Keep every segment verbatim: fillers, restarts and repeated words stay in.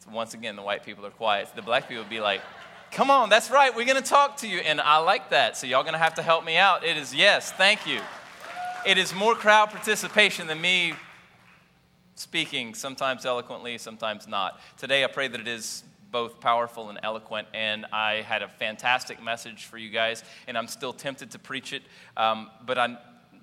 once again, the white people are quiet. The black people would be like, come on, that's right, we're going to talk to you. And I like that, so y'all going to have to help me out. It is yes, thank you. It is more crowd participation than me speaking, sometimes eloquently, sometimes not. Today, I pray that it is both powerful and eloquent, and I had a fantastic message for you guys, and I'm still tempted to preach it, um, but I,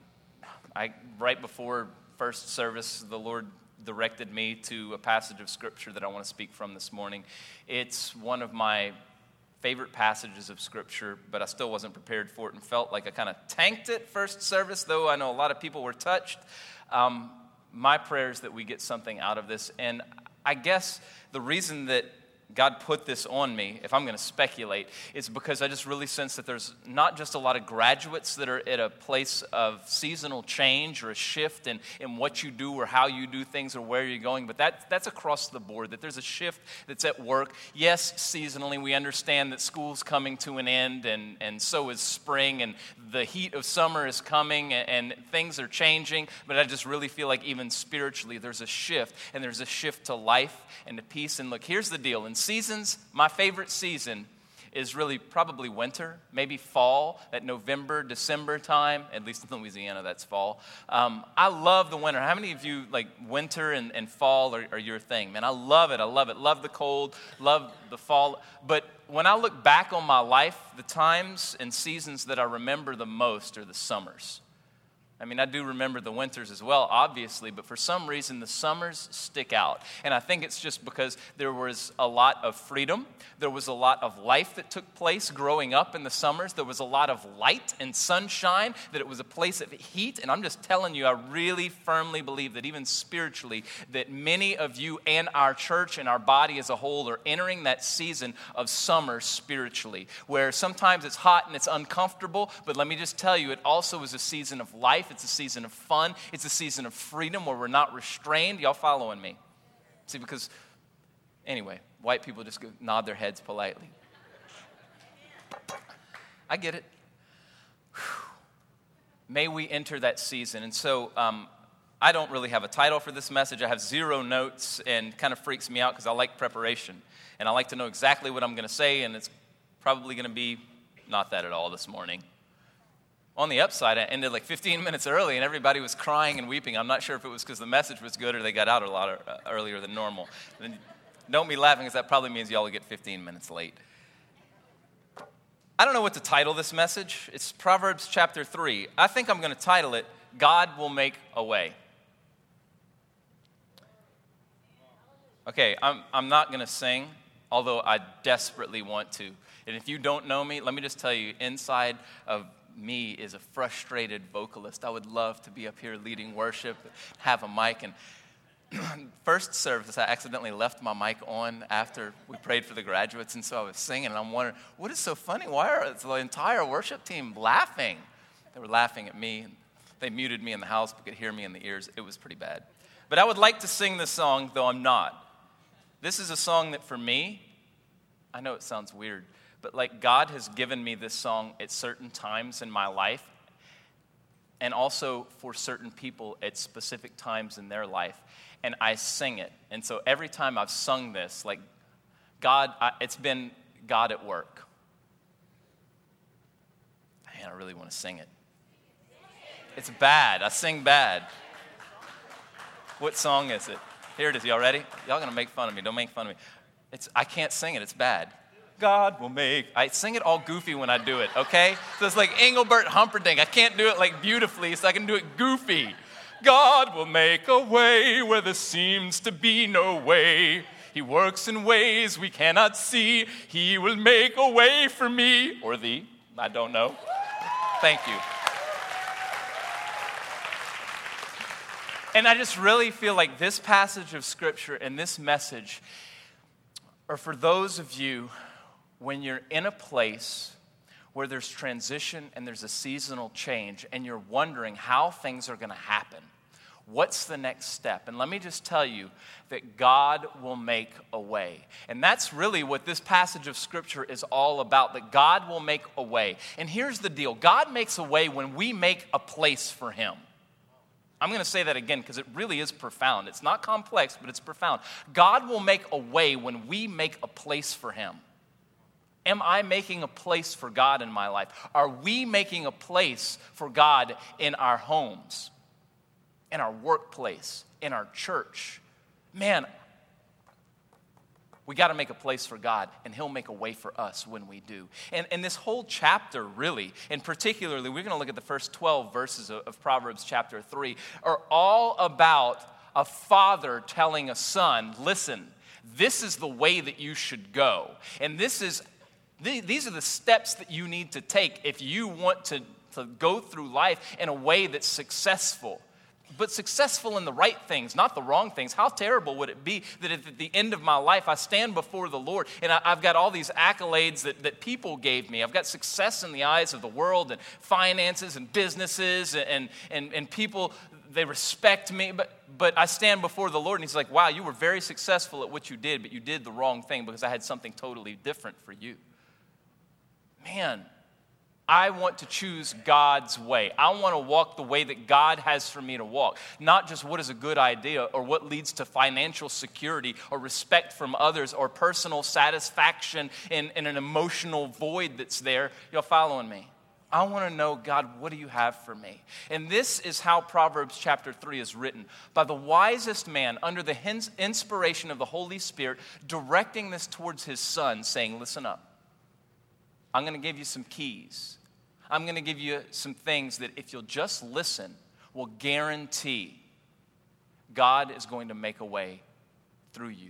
I, right before first service, the Lord directed me to a passage of Scripture that I want to speak from this morning. It's one of my favorite passages of Scripture, but I still wasn't prepared for it and felt like I kind of tanked it first service, though I know a lot of people were touched. Um, my prayer is that we get something out of this, and I guess the reason that God put this on me, if I'm going to speculate, is because I just really sense that there's not just a lot of graduates that are at a place of seasonal change or a shift in, in what you do or how you do things or where you're going, but that, that's across the board, that there's a shift that's at work. Yes, seasonally, we understand that school's coming to an end, and, and so is spring, and the heat of summer is coming, and, and things are changing, but I just really feel like even spiritually, there's a shift, and there's a shift to life and to peace. And look, here's the deal. In seasons, my favorite season is really probably winter, maybe fall, that November, December time. At least in Louisiana, that's fall. Um, I love the winter. How many of you, like, winter and, and fall are, are your thing? Man, I love it. I love it. Love the cold, love the fall. But when I look back on my life, the times and seasons that I remember the most are the summers. I mean, I do remember the winters as well, obviously, but for some reason, the summers stick out. And I think it's just because there was a lot of freedom. There was a lot of life that took place growing up in the summers. There was a lot of light and sunshine, that it was a place of heat. And I'm just telling you, I really firmly believe that even spiritually, that many of you and our church and our body as a whole are entering that season of summer spiritually, where sometimes it's hot and it's uncomfortable, but let me just tell you, it also is a season of life. It's a season of fun. It's a season of freedom where we're not restrained. Y'all following me? See, because, anyway, white people just go nod their heads politely. I get it. Whew. May we enter that season. And so um, I don't really have a title for this message. I have zero notes, and kind of freaks me out because I like preparation. And I like to know exactly what I'm going to say, and it's probably going to be not that at all this morning. On the upside, I ended like fifteen minutes early, and everybody was crying and weeping. I'm not sure if it was because the message was good or they got out a lot earlier than normal. And don't be laughing, because that probably means y'all will get fifteen minutes late. I don't know what to title this message. It's Proverbs chapter three. I think I'm going to title it, God Will Make a Way. Okay, I'm, I'm not going to sing, although I desperately want to. And if you don't know me, let me just tell you, inside of me is a frustrated vocalist. I would love to be up here leading worship, have a mic. And first service, I accidentally left my mic on after we prayed for the graduates, and so I was singing, and I'm wondering, what is so funny? Why are the entire worship team laughing? They were laughing at me. They muted me in the house but could hear me in the ears. It was pretty bad. But I would like to sing this song, though I'm not. This is a song that for me, I know it sounds weird, but like God has given me this song at certain times in my life, and also for certain people at specific times in their life, and I sing it. And so every time I've sung this, like God, I, it's been God at work. Man, I really want to sing it. It's bad. I sing bad. What song is it? Here it is. Y'all ready? Y'all gonna make fun of me. Don't make fun of me. It's I can't sing it. It's bad. God will make. I sing it all goofy when I do it, okay? So it's like Engelbert Humperdinck. I can't do it like beautifully, so I can do it goofy. God will make a way where there seems to be no way. He works in ways we cannot see. He will make a way for me, or thee. I don't know. Thank you. And I just really feel like this passage of Scripture and this message are for those of you when you're in a place where there's transition and there's a seasonal change and you're wondering how things are going to happen. What's the next step? And let me just tell you that God will make a way. And that's really what this passage of Scripture is all about, that God will make a way. And here's the deal. God makes a way when we make a place for Him. I'm going to say that again because it really is profound. It's not complex, but it's profound. God will make a way when we make a place for him. Am I making a place for God in my life? Are we making a place for God in our homes, in our workplace, in our church? Man, we got to make a place for God, and he'll make a way for us when we do. And, and this whole chapter, really, and particularly, we're going to look at the first twelve verses of, of Proverbs chapter three, are all about a father telling a son, listen, this is the way that you should go. And this is, th- these are the steps that you need to take if you want to, to go through life in a way that's successful. But successful in the right things, not the wrong things. How terrible would it be that at the end of my life, I stand before the Lord and I, I've got all these accolades that, that people gave me. I've got success in the eyes of the world and finances and businesses and, and, and people, they respect me. But, but I stand before the Lord and he's like, wow, you were very successful at what you did, but you did the wrong thing because I had something totally different for you. Man. I want to choose God's way. I want to walk the way that God has for me to walk. Not just what is a good idea or what leads to financial security or respect from others or personal satisfaction in, in an emotional void that's there. Y'all following me? I want to know, God, what do you have for me? And this is how Proverbs chapter three is written. By the wisest man, under the inspiration of the Holy Spirit, directing this towards his son, saying, listen up. I'm going to give you some keys. I'm going to give you some things that if you'll just listen, will guarantee God is going to make a way through you.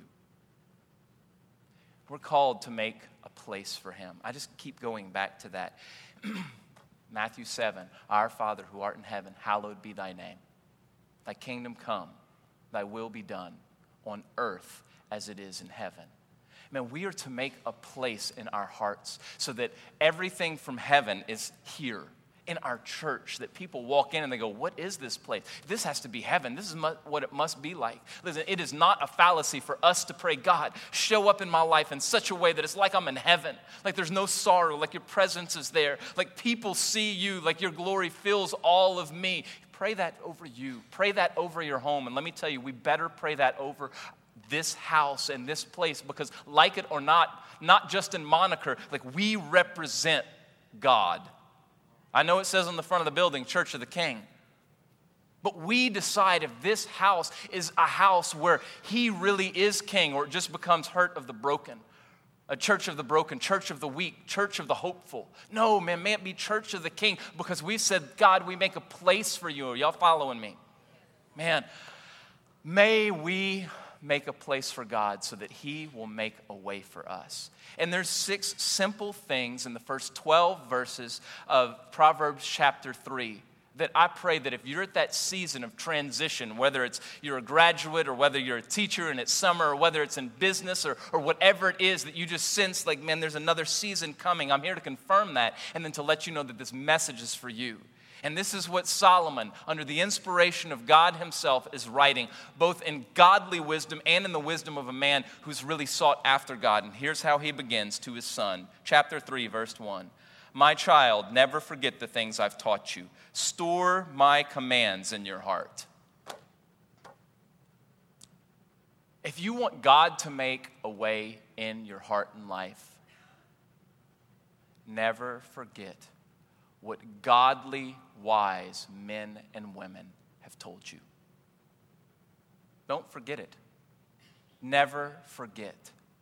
We're called to make a place for him. I just keep going back to that. Matthew seven, our Father who art in heaven, hallowed be thy name. Thy kingdom come, thy will be done on earth as it is in heaven. Man, we are to make a place in our hearts so that everything from heaven is here in our church, that people walk in and they go, what is this place? This has to be heaven. This is mu- what it must be like. Listen, it is not a fallacy for us to pray, God, show up in my life in such a way that it's like I'm in heaven, like there's no sorrow, like your presence is there, like people see you, like your glory fills all of me. Pray that over you. Pray that over your home. And let me tell you, we better pray that over this house and this place, because like it or not, not just in moniker, like we represent God. I know it says on the front of the building, Church of the King, but we decide if this house is a house where he really is king or it just becomes hurt of the broken. A church of the broken, church of the weak, church of the hopeful. No, man, may it be Church of the King, because we said, God, we make a place for you. Are y'all following me? Man, may we make a place for God so that he will make a way for us. And there's six simple things in the first twelve verses of Proverbs chapter three that I pray that if you're at that season of transition, whether it's you're a graduate or whether you're a teacher and it's summer or whether it's in business or, or whatever it is that you just sense like, man, there's another season coming. I'm here to confirm that and then to let you know that this message is for you. And this is what Solomon, under the inspiration of God himself, is writing, both in godly wisdom and in the wisdom of a man who's really sought after God. And here's how he begins to his son. Chapter three, verse one. My child, never forget the things I've taught you. Store my commands in your heart. If you want God to make a way in your heart and life, never forget what godly, wise men and women have told you. Don't forget it. Never forget.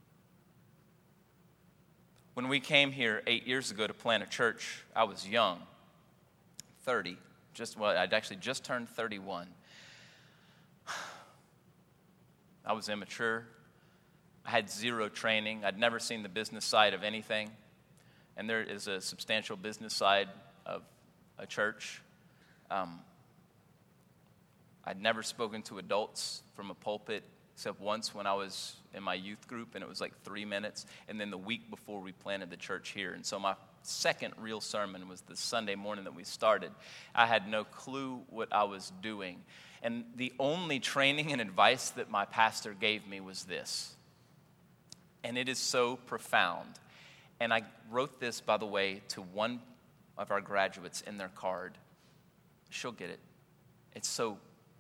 When we came here eight years ago to plant a church, I was young, thirty. Just well, I'd actually just turned thirty-one. I was immature. I had zero training. I'd never seen the business side of anything. And there is a substantial business side of a church. Um, I'd never spoken to adults from a pulpit except once when I was in my youth group, and it was like three minutes, and then the week before we planted the church here. And so my second real sermon was the Sunday morning that we started. I had no clue what I was doing. And the only training and advice that my pastor gave me was this. And it is so profound. And I wrote this, by the way, to one of our graduates in their card. She'll get it. It's so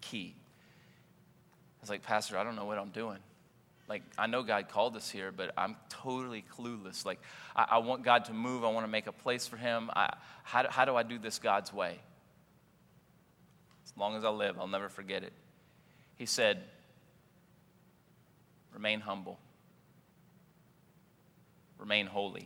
key. I was like, Pastor, I don't know what I'm doing. Like, I know God called us here, but I'm totally clueless. Like, I, I want God to move. I want to make a place for him. I, how, how do I do this God's way? As long as I live, I'll never forget it. He said, remain humble, remain holy,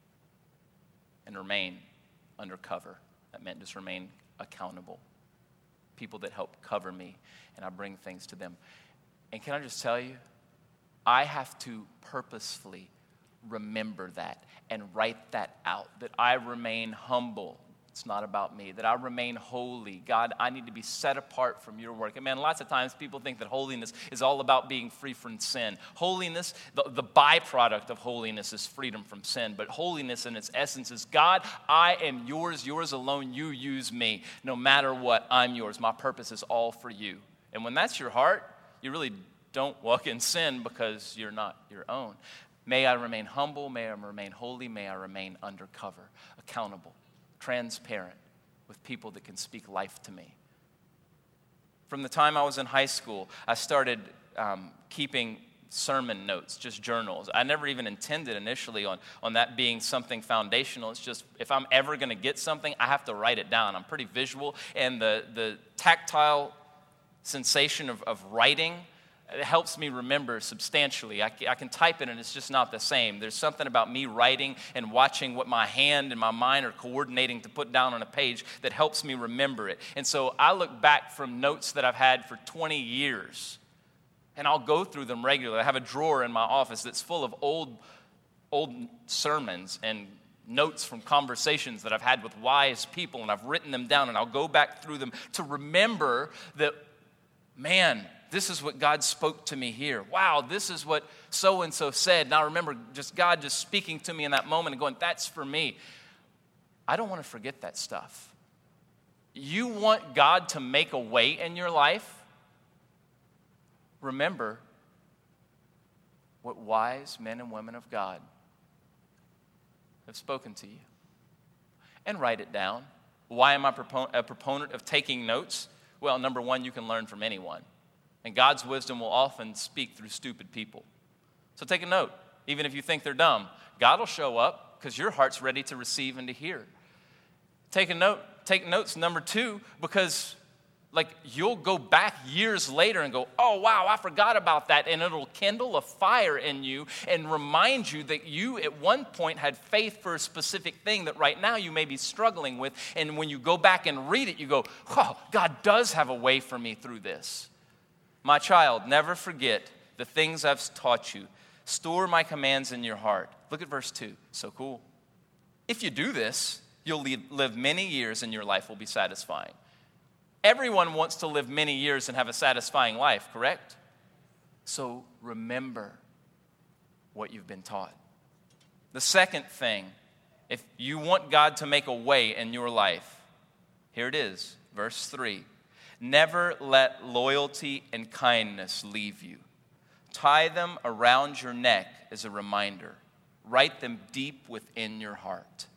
and remain undercover. That meant just remain accountable. People that help cover me, and I bring things to them. And can I just tell you, I have to purposefully remember that and write that out, that I remain humble. It's not about me, that I remain holy. God, I need to be set apart from your work. And man, lots of times people think that holiness is all about being free from sin. Holiness, the, the byproduct of holiness is freedom from sin. But holiness in its essence is, God, I am yours, yours alone. You use me. No matter what, I'm yours. My purpose is all for you. And when that's your heart, you really don't walk in sin because you're not your own. May I remain humble. May I remain holy. May I remain undercover, accountable, transparent with people that can speak life to me. From the time I was in high school, I started um, keeping sermon notes, just journals. I never even intended initially on, on that being something foundational. It's just, if I'm ever going to get something, I have to write it down. I'm pretty visual, and the, the tactile sensation of, of writing, it helps me remember substantially. I, I can type it and it's just not the same. There's something about me writing and watching what my hand and my mind are coordinating to put down on a page that helps me remember it. And so I look back from notes that I've had for twenty years, and I'll go through them regularly. I have a drawer in my office that's full of old, old sermons and notes from conversations that I've had with wise people, and I've written them down, and I'll go back through them to remember that, man, this is what God spoke to me here. Wow, this is what so-and-so said. And I remember just God just speaking to me in that moment and going, that's for me. I don't want to forget that stuff. You want God to make a way in your life? Remember what wise men and women of God have spoken to you. And write it down. Why am I a proponent of taking notes? Well, number one, you can learn from anyone. And God's wisdom will often speak through stupid people. So take a note. Even if you think they're dumb, God will show up because your heart's ready to receive and to hear. Take a note. Take notes, number two, because like you'll go back years later and go, oh, wow, I forgot about that. And it'll kindle a fire in you and remind you that you at one point had faith for a specific thing that right now you may be struggling with. And when you go back and read it, you go, oh, God does have a way for me through this. My child, never forget the things I've taught you. Store my commands in your heart. Look at verse two. So cool. If you do this, you'll live many years and your life will be satisfying. Everyone wants to live many years and have a satisfying life, correct? So remember what you've been taught. The second thing, if you want God to make a way in your life, here it is, verse three. Never let loyalty and kindness leave you. Tie them around your neck as a reminder. Write them deep within your heart.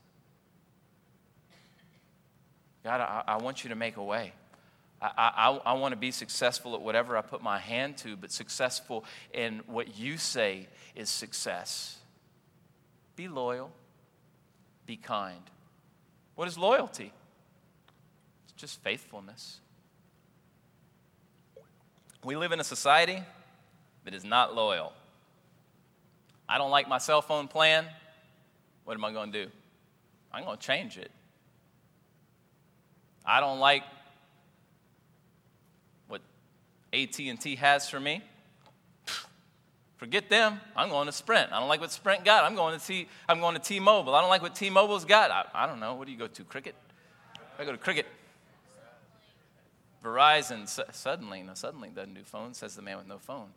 God, I, I want you to make a way. I, I, I want to be successful at whatever I put my hand to, but successful in what you say is success. Be loyal. Be kind. What is loyalty? It's just faithfulness. We live in a society that is not loyal. I don't like my cell phone plan. What am I going to do? I'm going to change it. I don't like what A T and T has for me. Forget them. I'm going to Sprint. I don't like what Sprint got. I'm going to T. I'm going to T-Mobile. I don't like what T-Mobile's got. I, I don't know. What do you go to? Cricket? I go to Cricket. Verizon, su- suddenly, no, suddenly doesn't do phones, says the man with no phone.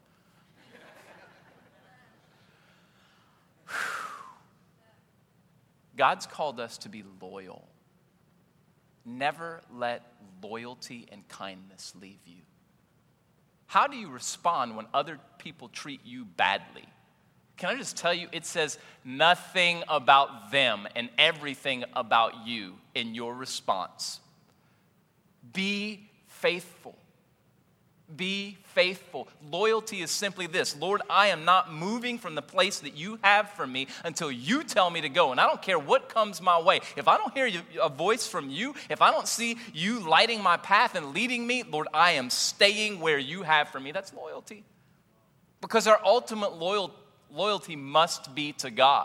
God's called us to be loyal. Never let loyalty and kindness leave you. How do you respond when other people treat you badly? Can I just tell you, it says nothing about them and everything about you in your response. Be faithful. Be faithful. Loyalty is simply this: Lord, I am not moving from the place that you have for me until you tell me to go. And I don't care what comes my way. If I don't hear you, a voice from you, if I don't see you lighting my path and leading me, Lord, I am staying where you have for me. That's loyalty. Because our ultimate loyal, loyalty must be to God.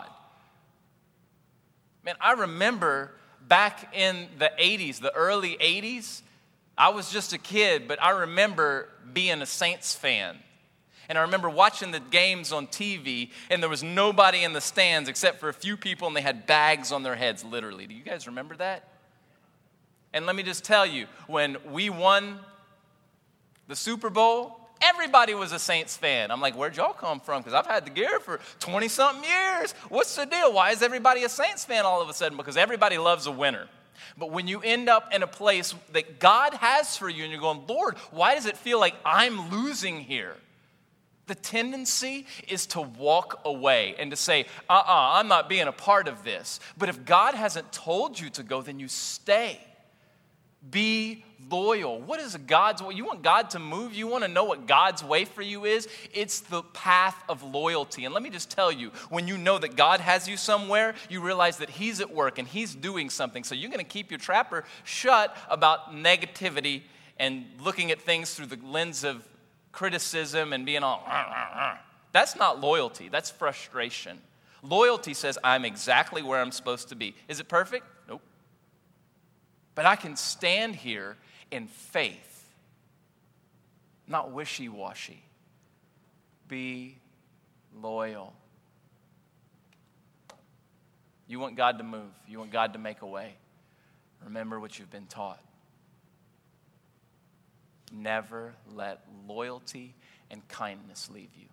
Man, I remember back in the eighties, the early eighties, I was just a kid, but I remember being a Saints fan. And I remember watching the games on T V, and there was nobody in the stands except for a few people, and they had bags on their heads, literally. Do you guys remember that? And let me just tell you, when we won the Super Bowl, everybody was a Saints fan. I'm like, where'd y'all come from? Because I've had the gear for twenty-something years. What's the deal? Why is everybody a Saints fan all of a sudden? Because everybody loves a winner. But when you end up in a place that God has for you and you're going, Lord, why does it feel like I'm losing here? The tendency is to walk away and to say, uh-uh, I'm not being a part of this. But if God hasn't told you to go, then you stay. Be loyal. What is God's way? You want God to move? You want to know what God's way for you is? It's the path of loyalty. And let me just tell you, when you know that God has you somewhere, you realize that He's at work and He's doing something. So you're going to keep your trapper shut about negativity and looking at things through the lens of criticism and being all, rah, rah, rah. That's not loyalty. That's frustration. Loyalty says, I'm exactly where I'm supposed to be. Is it perfect? Nope. But I can stand here in faith, not wishy-washy. Be loyal. You want God to move. You want God to make a way. Remember what you've been taught. Never let loyalty and kindness leave you.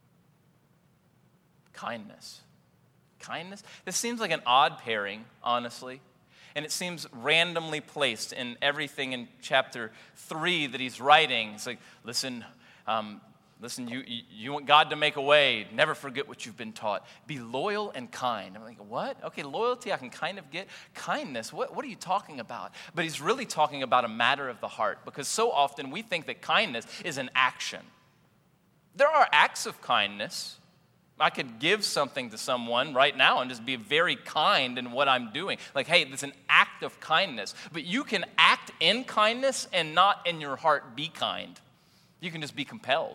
Kindness. Kindness? This seems like an odd pairing, honestly. And it seems randomly placed in everything in chapter three that he's writing. It's like, listen, um, listen, you, you you want God to make a way. Never forget what you've been taught. Be loyal and kind. I'm like, what? Okay, loyalty I can kind of get. Kindness, what, what are you talking about? But he's really talking about a matter of the heart, because so often we think that kindness is an action. There are acts of kindness. I could give something to someone right now and just be very kind in what I'm doing. Like, hey, it's an act of kindness. But you can act in kindness and not in your heart be kind. You can just be compelled.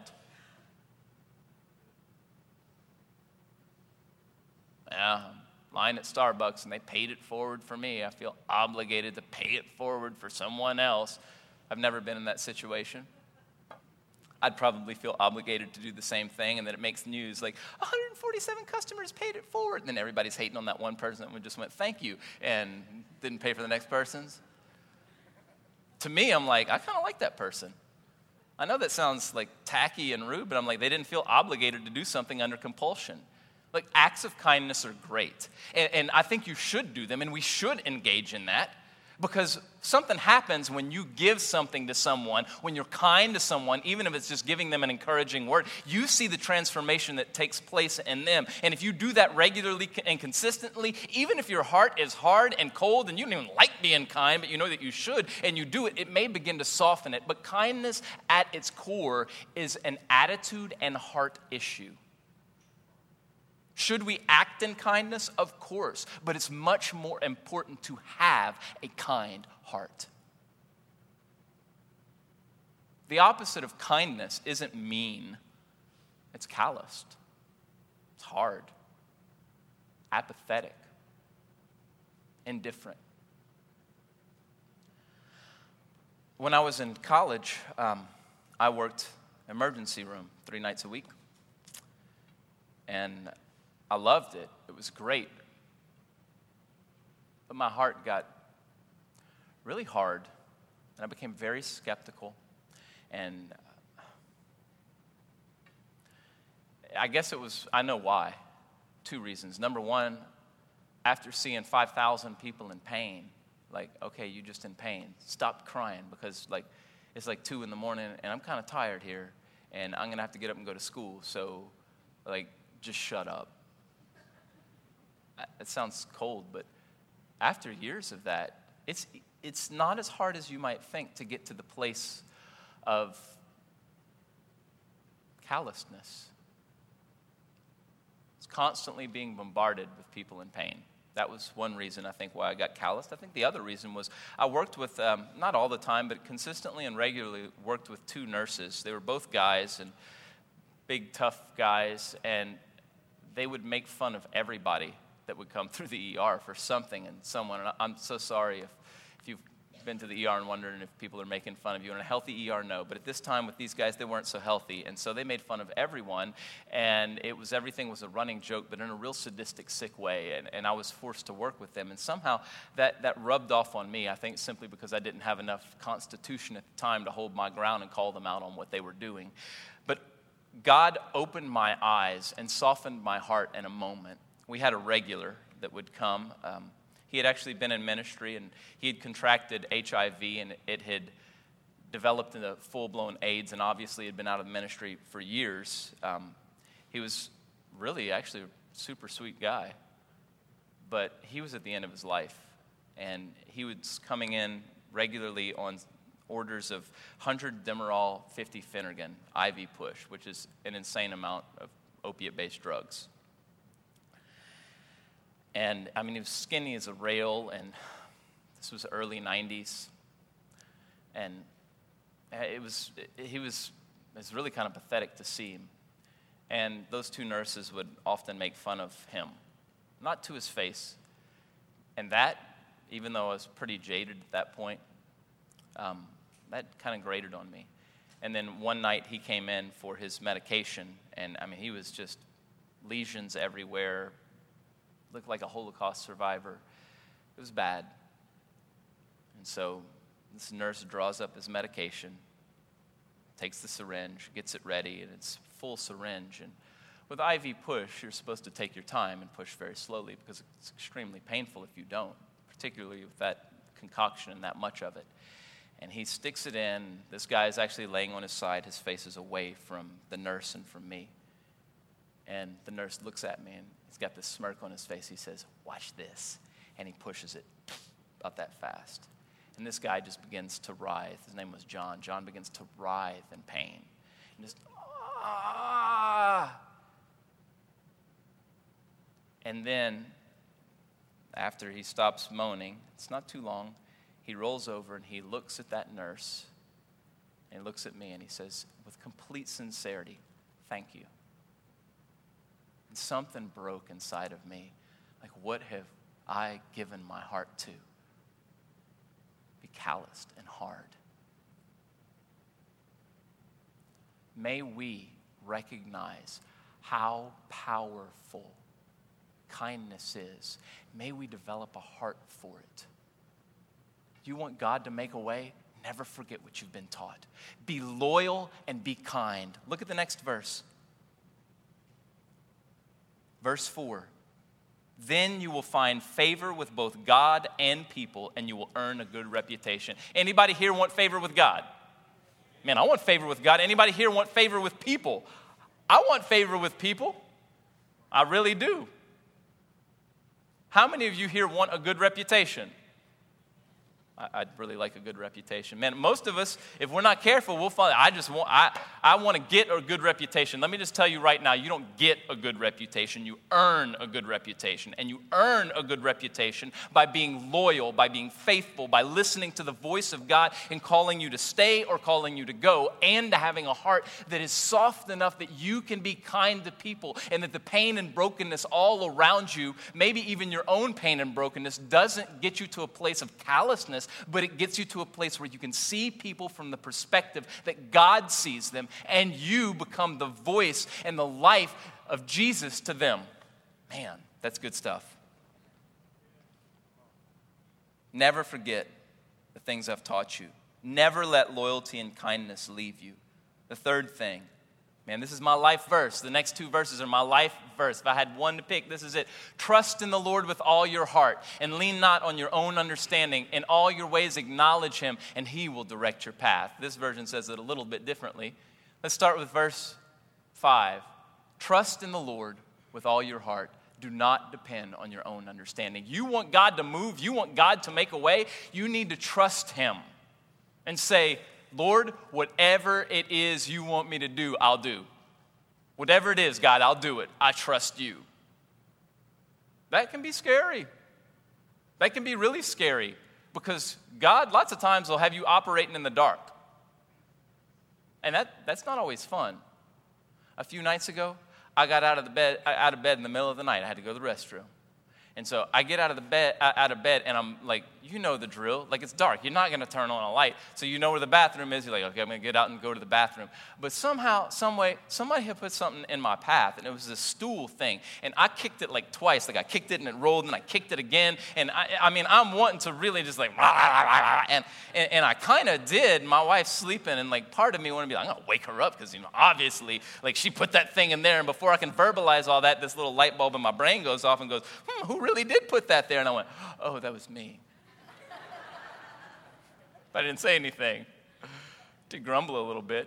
Yeah, line at Starbucks and they paid it forward for me. I feel obligated to pay it forward for someone else. I've never been in that situation. I'd probably feel obligated to do the same thing, and then it makes news like one hundred forty-seven customers paid it forward, and then everybody's hating on that one person that just went, thank you, and didn't pay for the next person's. To me, I'm like, I kind of like that person. I know that sounds like tacky and rude, but I'm like, they didn't feel obligated to do something under compulsion. Like, acts of kindness are great, and, and I think you should do them, and we should engage in that. Because something happens when you give something to someone, when you're kind to someone, even if it's just giving them an encouraging word, you see the transformation that takes place in them. And if you do that regularly and consistently, even if your heart is hard and cold and you don't even like being kind, but you know that you should, and you do it, it may begin to soften it. But kindness at its core is an attitude and heart issue. Should we act in kindness? Of course, but it's much more important to have a kind heart. The opposite of kindness isn't mean. It's calloused. It's hard. Apathetic. Indifferent. When I was in college, um, I worked emergency room three nights a week. And I loved it. It was great. But my heart got really hard, and I became very skeptical. And I guess it was, I know why. Two reasons. Number one, after seeing five thousand people in pain, like, okay, you're just in pain. Stop crying, because like it's like two in the morning, and I'm kind of tired here, and I'm going to have to get up and go to school. So, like, just shut up. It sounds cold, but after years of that, it's it's not as hard as you might think to get to the place of callousness. It's constantly being bombarded with people in pain. That was one reason, I think, why I got calloused. I think the other reason was I worked with, um, not all the time, but consistently and regularly worked with two nurses. They were both guys and big, tough guys, and they would make fun of everybody that would come through the E R for something and someone. And I'm so sorry if, if you've been to the E R and wondering if people are making fun of you. In a healthy E R, no. But at this time with these guys, they weren't so healthy. And so they made fun of everyone. And it was everything was a running joke, but in a real sadistic, sick way. And, and I was forced to work with them. And somehow that, that rubbed off on me, I think simply because I didn't have enough constitution at the time to hold my ground and call them out on what they were doing. But God opened my eyes and softened my heart in a moment. We had a regular that would come. Um, He had actually been in ministry, and he had contracted H I V, and it had developed into full-blown AIDS, and obviously had been out of ministry for years. Um, he was really actually a super sweet guy, but he was at the end of his life, and he was coming in regularly on orders of one hundred Demerol, fifty Phenergan, I V push, which is an insane amount of opiate-based drugs. And, I mean, he was skinny as a rail, and this was early nineties. And it was, he was, it was really kind of pathetic to see him. And those two nurses would often make fun of him, not to his face. And that, even though I was pretty jaded at that point, um, that kind of grated on me. And then one night he came in for his medication, and, I mean, he was just lesions everywhere, looked like a Holocaust survivor. It was bad. And so this nurse draws up his medication, takes the syringe, gets it ready, and it's full syringe. And with I V push, you're supposed to take your time and push very slowly because it's extremely painful if you don't, particularly with that concoction and that much of it. And he sticks it in. This guy is actually laying on his side. His face is away from the nurse and from me. And the nurse looks at me, and he's got this smirk on his face. He says, "Watch this." And he pushes it about that fast. And this guy just begins to writhe. His name was John. John begins to writhe in pain. And just, ah. And then, after he stops moaning, it's not too long, he rolls over and he looks at that nurse. And he looks at me and he says, with complete sincerity, "Thank you." And something broke inside of me. Like, what have I given my heart to? Be calloused and hard. May we recognize how powerful kindness is. May we develop a heart for it. You want God to make a way? Never forget what you've been taught. Be loyal and be kind. Look at the next verse. Verse four, then you will find favor with both God and people, and you will earn a good reputation. Anybody here want favor with God? Man, I want favor with God. Anybody here want favor with people? I want favor with people. I really do. How many of you here want a good reputation? I'd really like a good reputation. Man, most of us, if we're not careful, we'll find, I just want, I, I want to get a good reputation. Let me just tell you right now, you don't get a good reputation. You earn a good reputation. And you earn a good reputation by being loyal, by being faithful, by listening to the voice of God and calling you to stay or calling you to go, and having a heart that is soft enough that you can be kind to people, and that the pain and brokenness all around you, maybe even your own pain and brokenness, doesn't get you to a place of callousness, but it gets you to a place where you can see people from the perspective that God sees them, and you become the voice and the life of Jesus to them. Man, that's good stuff. Never forget the things I've taught you. Never let loyalty and kindness leave you. The third thing, man, this is my life verse. The next two verses are my life verse. If I had one to pick, this is it. Trust in the Lord with all your heart, and lean not on your own understanding. In all your ways acknowledge him, and he will direct your path. This version says it a little bit differently. Let's start with verse five. Trust in the Lord with all your heart. Do not depend on your own understanding. You want God to move, you want God to make a way, you need to trust him and say, Lord, whatever it is you want me to do, I'll do. Whatever it is, God, I'll do it. I trust you. That can be scary. That can be really scary because God, lots of times, will have you operating in the dark. And that, that's not always fun. A few nights ago, I got out of the bed, out of bed in the middle of the night. I had to go to the restroom. And so I get out of the bed, out of bed, and I'm like, you know the drill. Like, it's dark. You're not going to turn on a light. So you know where the bathroom is. You're like, okay, I'm going to get out and go to the bathroom. But somehow, some way, somebody had put something in my path, and it was this stool thing. And I kicked it like twice. Like, I kicked it, and it rolled, and I kicked it again. And, I, I mean, I'm wanting to really just like, and, and, and I kind of did. My wife's sleeping, and, like, part of me wanted to be like, I'm going to wake her up because, you know, obviously, like, she put that thing in there. And before I can verbalize all that, this little light bulb in my brain goes off and goes, hmm, who really did put that there? And I went, oh, that was me. But I didn't say anything. Did grumble a little bit.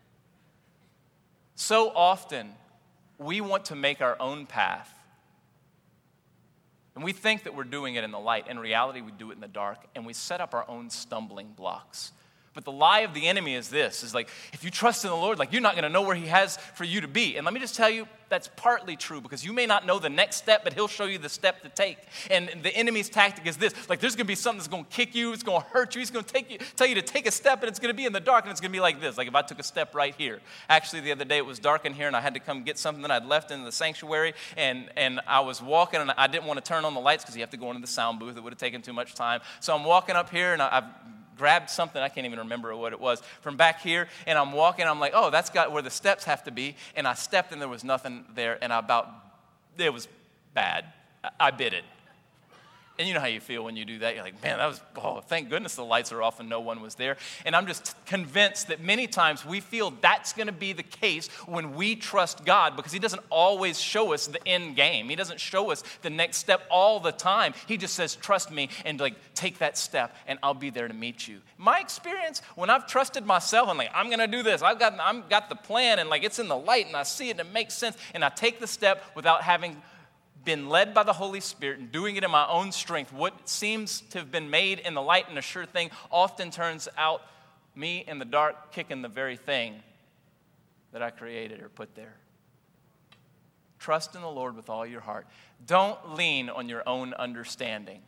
So often, we want to make our own path. And we think that we're doing it in the light. In reality, we do it in the dark. And we set up our own stumbling blocks. But the lie of the enemy is this, is like, if you trust in the Lord, like, you're not going to know where he has for you to be. And let me just tell you, that's partly true because you may not know the next step, but he'll show you the step to take. And the enemy's tactic is this, like, there's going to be something that's going to kick you, it's going to hurt you, he's going to take you, tell you to take a step, and it's going to be in the dark, and it's going to be like this. Like, if I took a step right here. Actually, the other day, it was dark in here, and I had to come get something that I'd left in the sanctuary, and, and I was walking, and I didn't want to turn on the lights because you have to go into the sound booth. It would have taken too much time. So I'm walking up here, and I, I've grabbed something, I can't even remember what it was, from back here, and I'm walking, I'm like, oh, that's got where the steps have to be, and I stepped, and there was nothing there, and I about, it was bad. I, I bit it. And you know how you feel when you do that. You're like, man, that was, oh, thank goodness the lights are off and no one was there. And I'm just convinced that many times we feel that's going to be the case when we trust God because he doesn't always show us the end game. He doesn't show us the next step all the time. He just says, trust me and like take that step and I'll be there to meet you. My experience, when I've trusted myself and like, I'm going to do this. I've got, I've got the plan and like it's in the light and I see it and it makes sense. And I take the step without having been led by the Holy Spirit and doing it in my own strength. What seems to have been made in the light and a sure thing often turns out me in the dark kicking the very thing that I created or put there. Trust in the Lord with all your heart. Don't lean on your own understanding.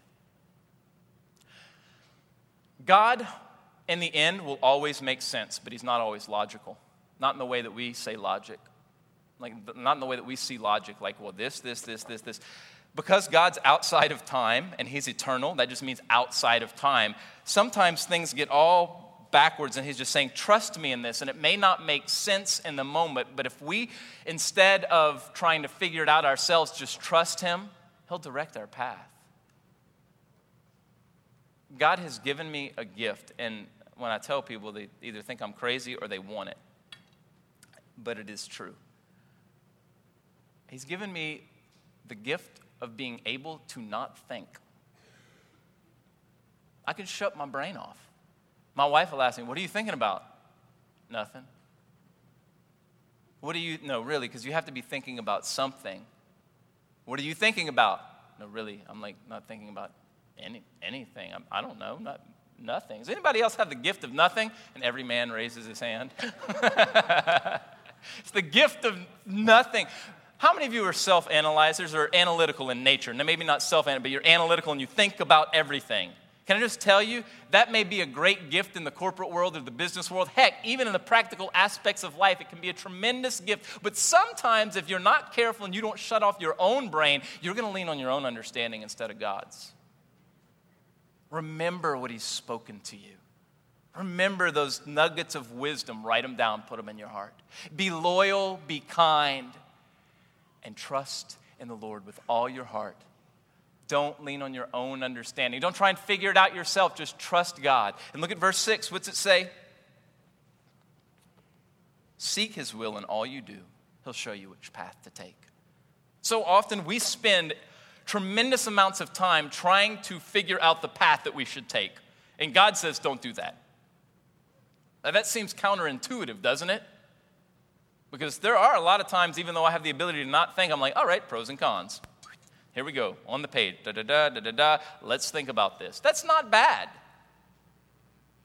God, in the end, will always make sense, but he's not always logical. Not in the way that we say logic. Like, not in the way that we see logic, like, well, this, this, this, this, this. Because God's outside of time and he's eternal, that just means outside of time. Sometimes things get all backwards and he's just saying, trust me in this. And it may not make sense in the moment, but if we, instead of trying to figure it out ourselves, just trust him, he'll direct our path. God has given me a gift, and when I tell people, they either think I'm crazy or they want it. But it is true. He's given me the gift of being able to not think. I can shut my brain off. My wife will ask me, what are you thinking about? Nothing. What do you, no, really, because you have to be thinking about something. What are you thinking about? No, really, I'm like not thinking about any anything. I'm, I don't know, not nothing. Does anybody else have the gift of nothing? And every man raises his hand. It's the gift of nothing. How many of you are self-analyzers or analytical in nature? Now, maybe not self-analytical, but you're analytical and you think about everything. Can I just tell you, that may be a great gift in the corporate world or the business world. Heck, even in the practical aspects of life, it can be a tremendous gift. But sometimes, if you're not careful and you don't shut off your own brain, you're going to lean on your own understanding instead of God's. Remember what he's spoken to you. Remember those nuggets of wisdom. Write them down, put them in your heart. Be loyal, be kind. And trust in the Lord with all your heart. Don't lean on your own understanding. Don't try and figure it out yourself. Just trust God. And look at verse six. What's it say? Seek his will in all you do. He'll show you which path to take. So often we spend tremendous amounts of time trying to figure out the path that we should take. And God says, don't do that. Now, that seems counterintuitive, doesn't it? Because there are a lot of times, even though I have the ability to not think, I'm like, all right, pros and cons. Here we go, on the page, da-da-da, da-da-da, let's think about this. That's not bad.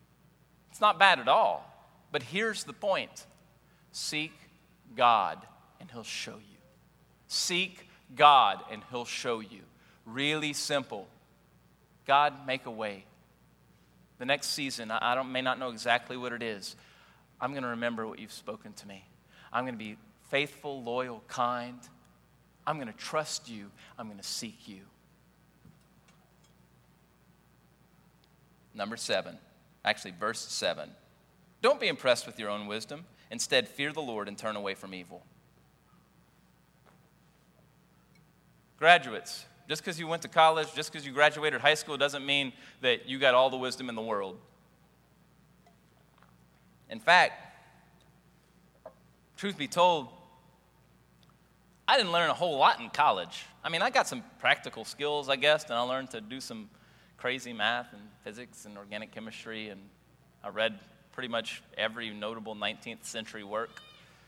It's not bad at all. But here's the point. Seek God and he'll show you. Seek God, and he'll show you. Really simple. God, make a way. The next season, I don't, may not know exactly what it is. I'm going to remember what you've spoken to me. I'm going to be faithful, loyal, kind. I'm going to trust you. I'm going to seek you. Number seven, actually verse seven. Don't be impressed with your own wisdom. Instead, fear the Lord and turn away from evil. Graduates, just because you went to college, just because you graduated high school, doesn't mean that you got all the wisdom in the world. In fact, truth be told, I didn't learn a whole lot in college. I mean, I got some practical skills, I guess, and I learned to do some crazy math and physics and organic chemistry, and I read pretty much every notable nineteenth century work.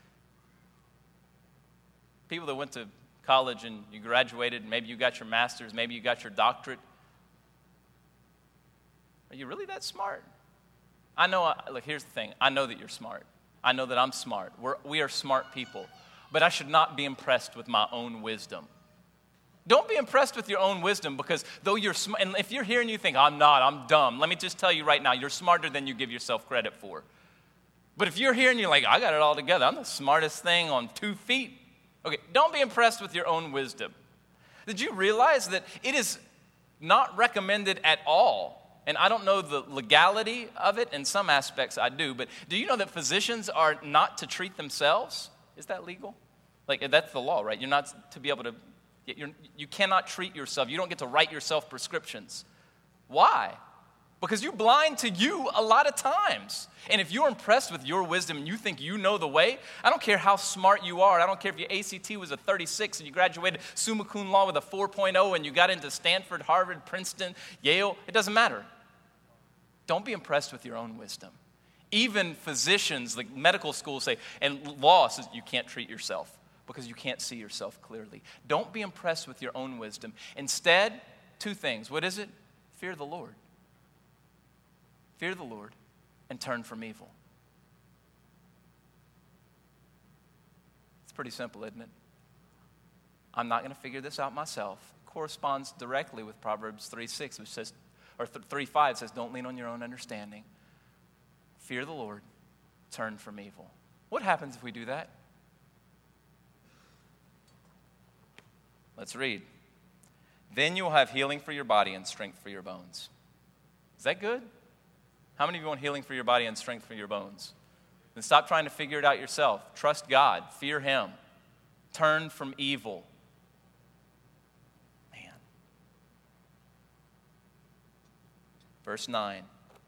People that went to college and you graduated, maybe you got your master's, maybe you got your doctorate. Are you really that smart? I know, look, here's the thing. I know that you're smart. I know that I'm smart. We're, we are smart people. But I should not be impressed with my own wisdom. Don't be impressed with your own wisdom, because though you're smart, and if you're here and you think, I'm not, I'm dumb, let me just tell you right now, you're smarter than you give yourself credit for. But if you're here and you're like, I got it all together, I'm the smartest thing on two feet. Okay, don't be impressed with your own wisdom. Did you realize that it is not recommended at all? And I don't know the legality of it. In some aspects I do. But do you know that physicians are not to treat themselves? Is that legal? Like, that's the law, right? You're not to be able to, you're, you cannot treat yourself. You don't get to write yourself prescriptions. Why? Because you're blind to you a lot of times. And if you're impressed with your wisdom and you think you know the way, I don't care how smart you are. I don't care if your A C T was a thirty-six and you graduated summa cum laude with a four point oh and you got into Stanford, Harvard, Princeton, Yale. It doesn't matter. Don't be impressed with your own wisdom. Even physicians, like medical schools say, and law says you can't treat yourself because you can't see yourself clearly. Don't be impressed with your own wisdom. Instead, two things. What is it? Fear the Lord. Fear the Lord and turn from evil. It's pretty simple, isn't it? I'm not going to figure this out myself. It corresponds directly with Proverbs three six, which says, or three five says, don't lean on your own understanding. Fear the Lord, turn from evil. What happens if we do that? Let's read. Then you will have healing for your body and strength for your bones. Is that good? How many of you want healing for your body and strength for your bones? Then stop trying to figure it out yourself. Trust God. Fear Him. Turn from evil. Man. Verse nine.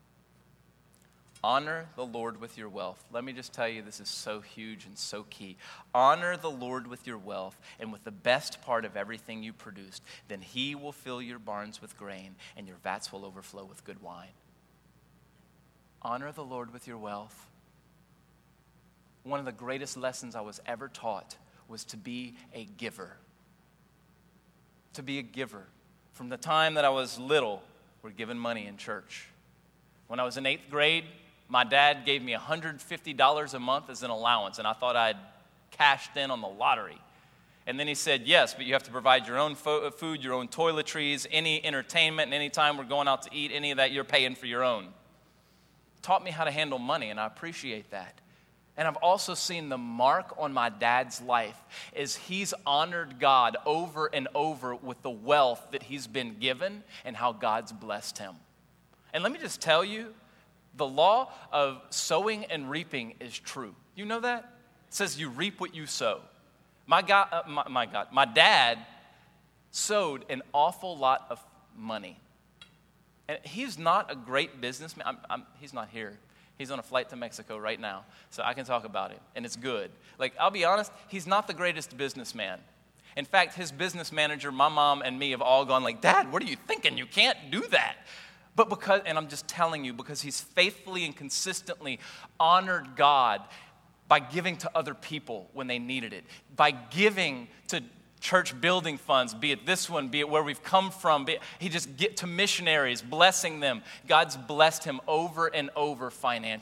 Honor the Lord with your wealth. Let me just tell you, this is so huge and so key. Honor the Lord with your wealth and with the best part of everything you produced. Then He will fill your barns with grain and your vats will overflow with good wine. Honor the Lord with your wealth. One of the greatest lessons I was ever taught was to be a giver. To be a giver. From the time that I was little, we're given money in church. When I was in eighth grade, my dad gave me one hundred fifty dollars a month as an allowance, and I thought I'd cashed in on the lottery. And then he said, yes, but you have to provide your own fo- food, your own toiletries, any entertainment, and any time we're going out to eat, any of that, you're paying for your own. Taught me how to handle money, and I appreciate that. And I've also seen the mark on my dad's life is he's honored God over and over with the wealth that he's been given and how God's blessed him. And let me just tell you, the law of sowing and reaping is true. You know that? It says you reap what you sow. My God, uh, my, my God, my dad sowed an awful lot of money. And he's not a great businessman. I'm, I'm, he's not here. He's on a flight to Mexico right now, so I can talk about it, and it's good. Like, I'll be honest, he's not the greatest businessman. In fact, his business manager, my mom, and me have all gone like, Dad, what are you thinking? You can't do that. But because, and I'm just telling you, because he's faithfully and consistently honored God by giving to other people when they needed it, by giving to church building funds, be it this one, be it where we've come from, be it, he just get to missionaries, blessing them. God's blessed him over and over financially.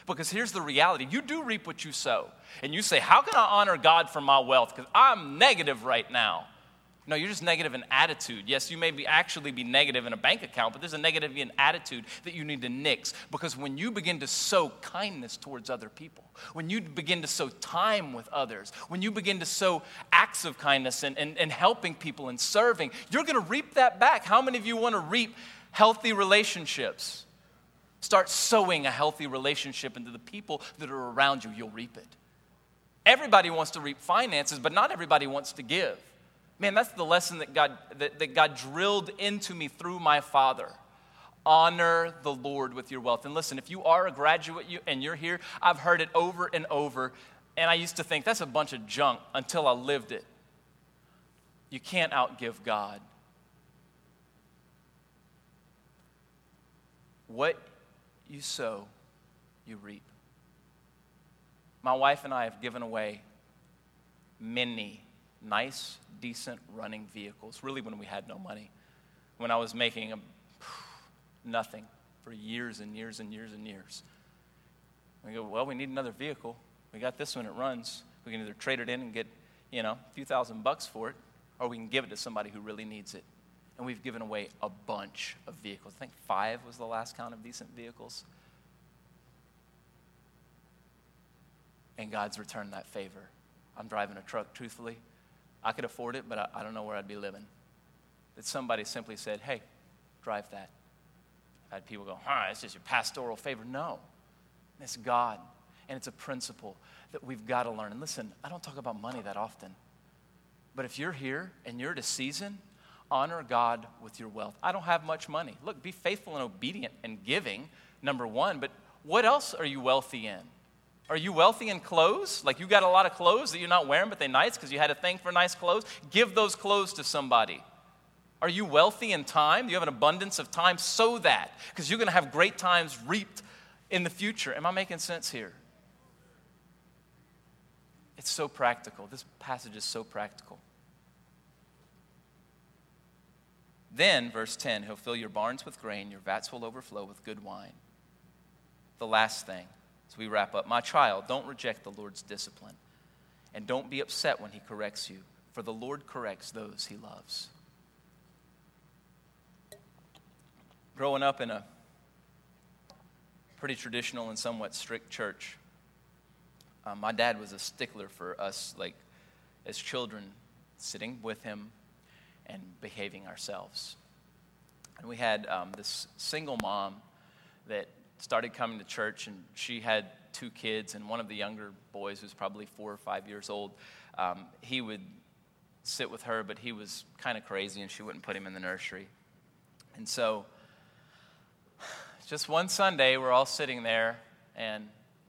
Because here's the reality. You do reap what you sow. And you say, how can I honor God for my wealth? Because I'm negative right now. No, you're just negative in attitude. Yes, you may be actually be negative in a bank account, but there's a negative in attitude that you need to nix. Because when you begin to sow kindness towards other people, when you begin to sow time with others, when you begin to sow acts of kindness and, and, and helping people and serving, you're going to reap that back. How many of you want to reap healthy relationships? Start sowing a healthy relationship into the people that are around you. You'll reap it. Everybody wants to reap finances, but not everybody wants to give. Man, that's the lesson that God that, that God drilled into me through my father. Honor the Lord with your wealth. And listen, if you are a graduate you, and you're here, I've heard it over and over, and I used to think that's a bunch of junk until I lived it. You can't outgive God. What you sow, you reap. My wife and I have given away many nice, decent running vehicles, really when we had no money. When I was making a, nothing for years and years and years and years. We go, well, we need another vehicle. We got this one, it runs. We can either trade it in and get, you know, a few thousand bucks for it, or we can give it to somebody who really needs it. And we've given away a bunch of vehicles. I think five was the last count of decent vehicles. And God's returned that favor. I'm driving a truck, truthfully. I could afford it, but I, I don't know where I'd be living. That somebody simply said, hey, drive that. I've had people go, huh, it's just your pastoral favor. No, it's God, and it's a principle that we've got to learn. And listen, I don't talk about money that often, but if you're here and you're at a season, honor God with your wealth. I don't have much money. Look, be faithful and obedient and giving, number one, but what else are you wealthy in? Are you wealthy in clothes? Like you got a lot of clothes that you're not wearing, but they're nice because you had a thing for nice clothes? Give those clothes to somebody. Are you wealthy in time? Do you have an abundance of time? Sow that, because you're going to have great times reaped in the future. Am I making sense here? It's so practical. This passage is so practical. Then, verse ten, he'll fill your barns with grain, your vats will overflow with good wine. The last thing. As we wrap up, my child, don't reject the Lord's discipline, and don't be upset when he corrects you, for the Lord corrects those he loves. Growing up in a pretty traditional and somewhat strict church, um, my dad was a stickler for us, like as children, sitting with him and behaving ourselves. And we had um, this single mom that started coming to church, and she had two kids, and one of the younger boys, who's probably four or five years old, um, he would sit with her, but he was kind of crazy, and she wouldn't put him in the nursery. And so, just one Sunday, we're all sitting there, and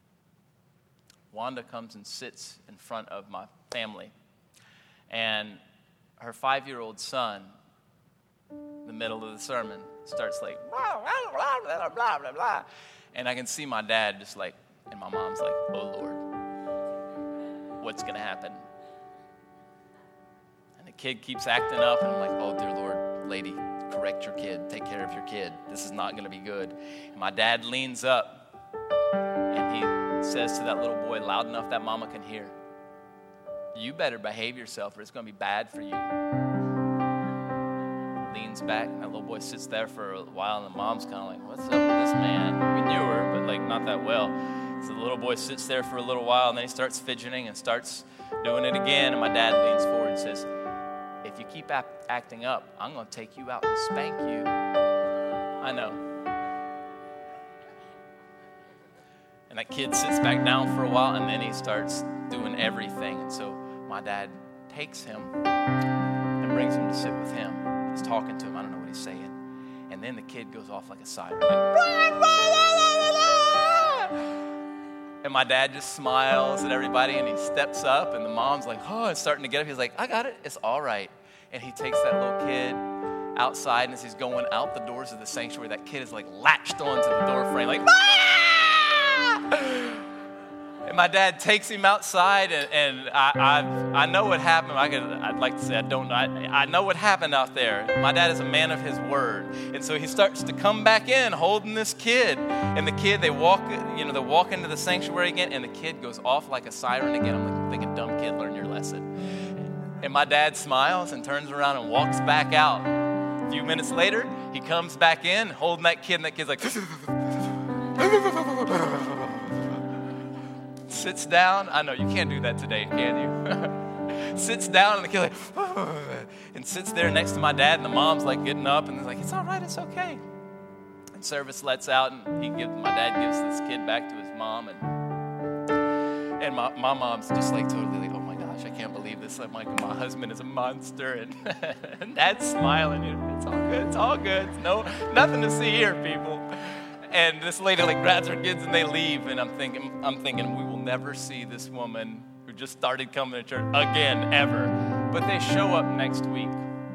Wanda comes and sits in front of my family, and her five-year-old son, in the middle of the sermon, starts like, blah, blah, blah, blah, blah, blah, blah. And I can see my dad just like, and my mom's like, oh, Lord, what's going to happen? And the kid keeps acting up, and I'm like, oh, dear Lord, lady, correct your kid. Take care of your kid. This is not going to be good. And my dad leans up, and he says to that little boy loud enough that mama can hear, you better behave yourself or it's going to be bad for you. Leans back, and that little boy sits there for a while, and the mom's kind of like, what's up with this man? We knew her, but like not that well. So the little boy sits there for a little while, and then he starts fidgeting and starts doing it again, and my dad leans forward and says, if you keep ap- acting up, I'm going to take you out and spank you. I know. And that kid sits back down for a while, and then he starts doing everything. And so my dad takes him and brings him to sit with him. He's talking to him. I don't know what he's saying. And then the kid goes off like a siren. Like, blah, blah, blah, blah, blah. And my dad just smiles at everybody, and he steps up, and the mom's like, oh, it's starting to get up. He's like, I got it. It's all right. And he takes that little kid outside, and as he's going out the doors of the sanctuary, that kid is like latched onto the door frame, like, ah! And my dad takes him outside, and, and I, I I know what happened. I could, I'd like to say I don't know. I, I know what happened out there. My dad is a man of his word. And so he starts to come back in holding this kid. And the kid, they walk, you know, they walk into the sanctuary again, and the kid goes off like a siren again. I'm like thinking, dumb kid, learn your lesson. And my dad smiles and turns around and walks back out. A few minutes later, he comes back in holding that kid, and that kid's like, sits down. I know you can't do that today, can you? Sits down, and the kid like, and sits there next to my dad, and the mom's like getting up, and they're like, it's all right, it's okay. And service lets out, and he gives my dad gives this kid back to his mom, and and my, my mom's just like totally like, oh my gosh, I can't believe this. I'm like, my husband is a monster, and, and dad's smiling. You know, it's all good, it's all good. It's no nothing to see here, people. And this lady like grabs her kids and they leave. And I'm thinking, I'm thinking, we will never see this woman who just started coming to church again, ever. But they show up next week.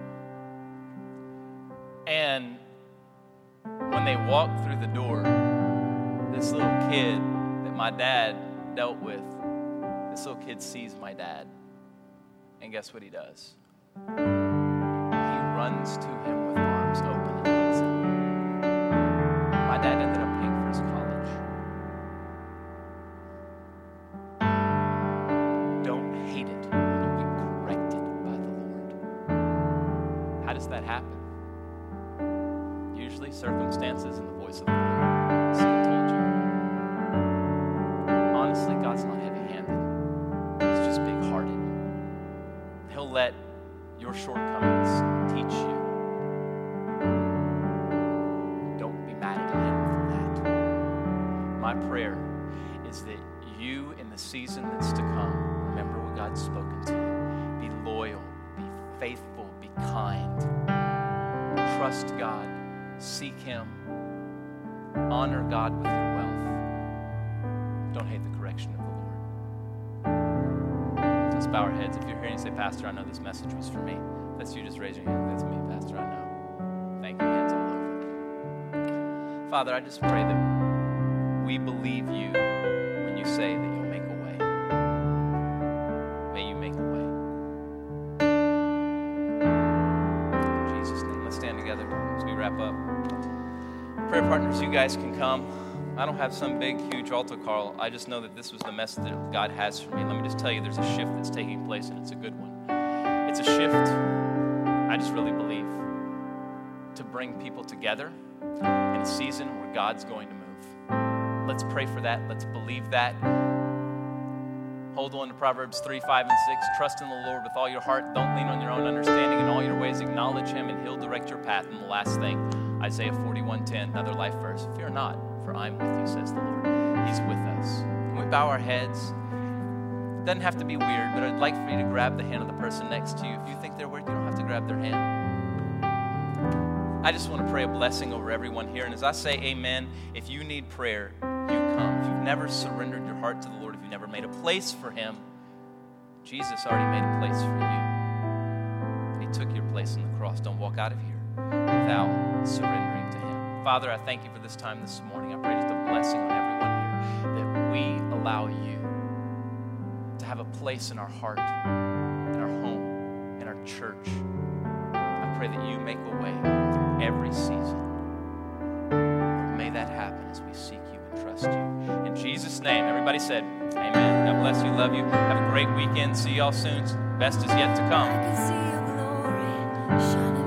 And when they walk through the door, this little kid that my dad dealt with, this little kid sees my dad. And guess what he does? He runs to him with arms open and hugs him. My dad ended up paying for his college. Don't hate it when you get corrected by the Lord. How does that happen? Usually circumstances and the voice of the Lord. See, I told you. Honestly, God's not heavy-handed. He's just big-hearted. He'll let your shortcomings teach you. My prayer is that you, in the season that's to come, remember what God's spoken to you. Be loyal, be faithful, be kind. Trust God, seek Him, honor God with your wealth. Don't hate the correction of the Lord. Let's bow our heads. If you're here and you say, Pastor, I know this message was for me. If that's you, just raise your hand. That's me, Pastor, I know. Thank you, hands all over. Father, I just pray that we believe you when you say that you'll make a way. May you make a way. In Jesus' name, let's stand together as we wrap up. Prayer partners, you guys can come. I don't have some big, huge altar call. I just know that this was the message that God has for me. Let me just tell you, there's a shift that's taking place, and it's a good one. It's a shift, I just really believe, to bring people together in a season where God's going to move. Let's pray for that. Let's believe that. Hold on to Proverbs three, five, and six. Trust in the Lord with all your heart. Don't lean on your own understanding. In all your ways, acknowledge Him, and He'll direct your path. And the last thing, Isaiah forty-one ten, another life verse. Fear not, for I'm with you, says the Lord. He's with us. Can we bow our heads? It doesn't have to be weird, but I'd like for you to grab the hand of the person next to you. If you think they're weird, you don't have to grab their hand. I just want to pray a blessing over everyone here. And as I say amen, if you need prayer, you come. If you've never surrendered your heart to the Lord, if you've never made a place for Him, Jesus already made a place for you. And He took your place on the cross. Don't walk out of here without surrendering to Him. Father, I thank you for this time this morning. I pray just a blessing on everyone here, that we allow you to have a place in our heart, in our home, in our church. I pray that you make a way through every season. May that happen as we seek you and trust you. In Jesus' name, everybody said, amen. God bless you, love you. Have a great weekend. See y'all soon. Best is yet to come.